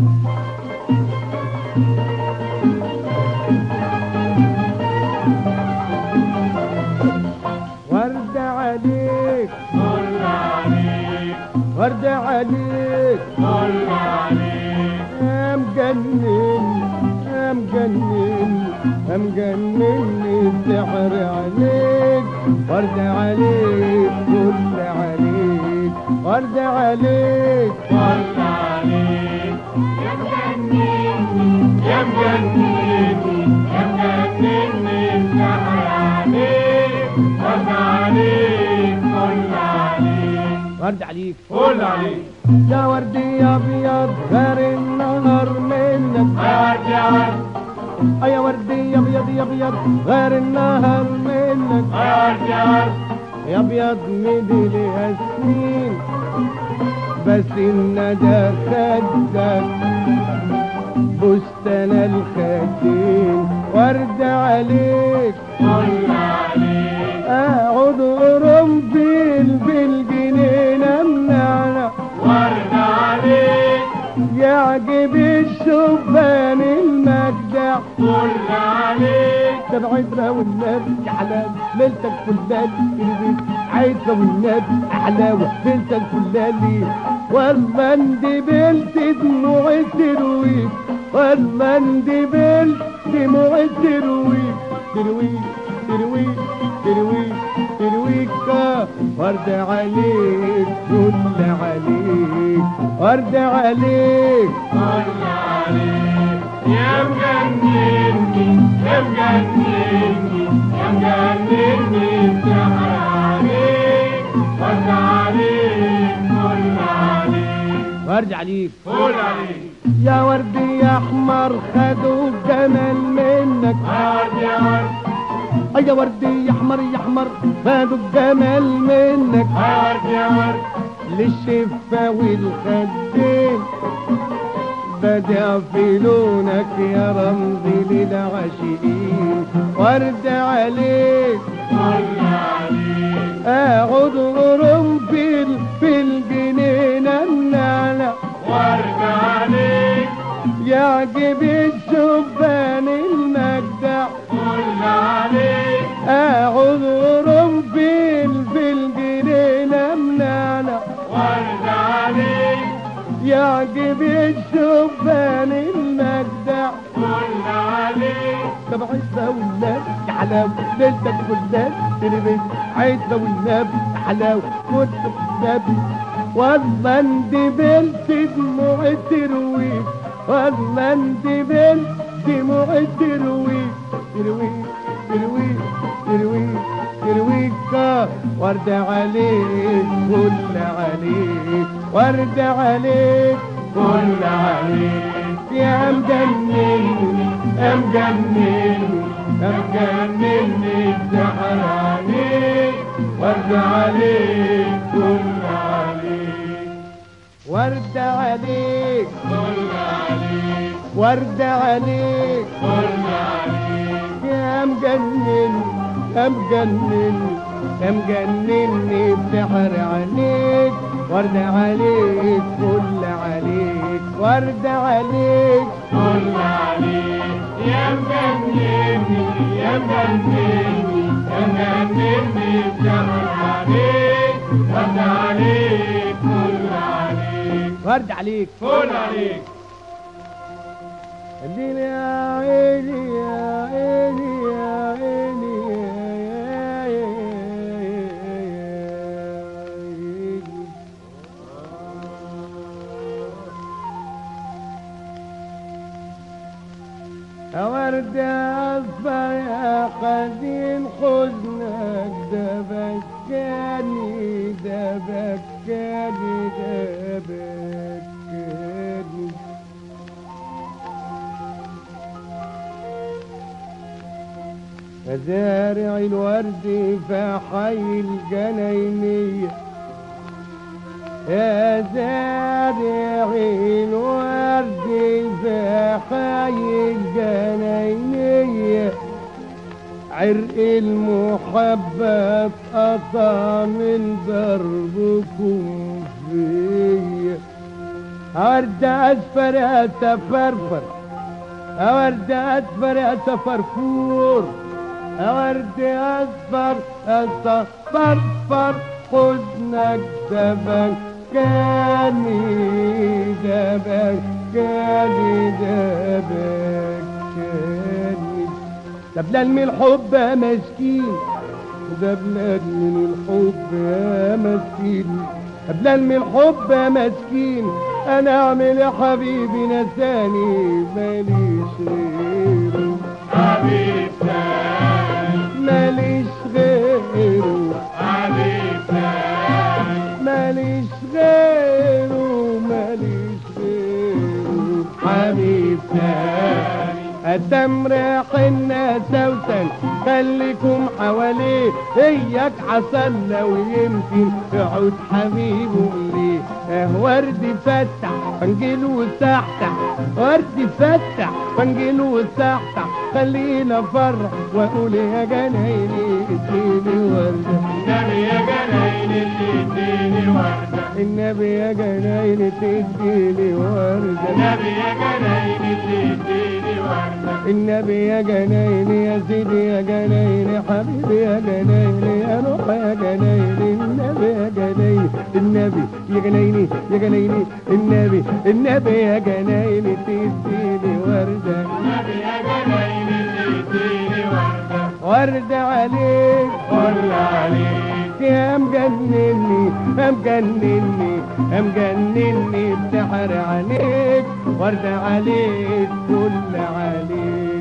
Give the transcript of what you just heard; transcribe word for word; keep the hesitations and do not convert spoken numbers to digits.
ورد عليك طل عليك ورد عليك طل عليك يا مجنن يا مجنن يا مجنن السحر عليك ورد عليك طل عليك ورد عليك طل عليك يا مجنني يا مجنني يا مجنني السحر عليك طل عليك طل عليك ورد عليك طل عليك يا ورد يا ابيض غير النهار منك يا ورد آه يا ورد يا ابيض يا ابيض غير النهار منك يا ورد يا ورد يا ابيض مدي لها سنين بس الندى خدك بستان الخدين ورد عليك طل عليك اقعد قرنفيل بالجنينه منعنع ورد عليك يعجب الشبان المجدع طل عليك تبع عترة والنبي يا حلال ليلتك كلها البيت عترة والنبي حلاوة ليلتك كلها ليه والله اندبلت دموع الترويج والله اندبلت دموع الترويج ترويج ترويج ترويج ترويج ورد عليك طل عليك ورد عليك طل عليك يا مجنني يا مجنني يا مجنني السحر عليك ورد عليك طل عليك ورد عليك طل عليك يا ورد يا احمر خدوا الجمال منك يا ورد يا ورد يا ورد يا احمر يا احمر خدوا الجمال منك يا ورد يا ورد للشفة والخدين بدع في لونك يا رمزي للعاشقين ورد عليك طل عليك اقعد قرنفيل في الجنينة منعنع ورد عليك يعجب الشبان المجدع طل عليك اقعد قرنفيل في الجنينة منعنع ورد عليك يعجب الشبان المجدع طل عليك تبع عترة والنبي يا حلاوة ليلتك كلها تربت عترة والنبي يا حلاوة كنت النبي والله اندبلت دموع الترويج والله اندبلت دموع الترويج ترويج ترويج ترويج ترويج ورد عليك طل عليك ورد عليك طل عليك يا مجنن يا مجنني يا مجنني السحر عليك ورد عليك طل عليك ورد عليك طل عليك ورد عليك طل عليك يا مجنن يا مجنن يا مجنني بسحر عليك ورد عليك طل عليك ورد عليك طل عليك يا مجنني يا مجنني يا مجنني السحر عليك ورد عليك طل عليك ورد عليك طل عليك اديني يا عيني يا عيني يا عيني يا عيني يا ورد اصفر يا قديم حزنك ده بكاني ده بكاني ده بكاني مزارع الورد في حي الجناينية يا زارع الورد في حي الجناينية عرق المحبة اتقطع من ضربكم فيا ورد اصفر يا سفرفر، ورد اصفر يا سفرفور، ورد اصفر يا سفرفر، حزنك دبكاني دبكاني دبكاني. دبلان من الحب يا مسكين، دبلان من الحب يا مسكين، دبلان من الحب يا مسكين. انا اعمل يا حبيبي نساني ماليش غيره، حبيب تاني ماليش غيره، حبيب تاني ماليش غيره، ماليش غيره حبيب تاني. التمر حنا سوسن خليكم حواليه، اياك حصل لو يمكن يعود حبيبه ليه. اه ورد فتح فنجيل وسحتح، ورد فتح فنجيل وسحتح، خلينا فرح واقول يا جنايني اديني ورده. النبي يا جنايني تديني وردة، النبي يا جنايني تديني ورده، النبي يا جنايني تديني وردة، النبي يا جنايني يا سيدي يا جنايني حبيبي يا جنايني يا روح يا جنايني. النبي يا جنايني، النبي يا جنايني يا جنايني، النبي النبي يا جنايني تديني وردة، النبي يا جنايني تديني وردة، وردة عليك وردة عليك يا مجنني يا مجنني يا مجنني بتحر عليك، وردة عليك كل عليك.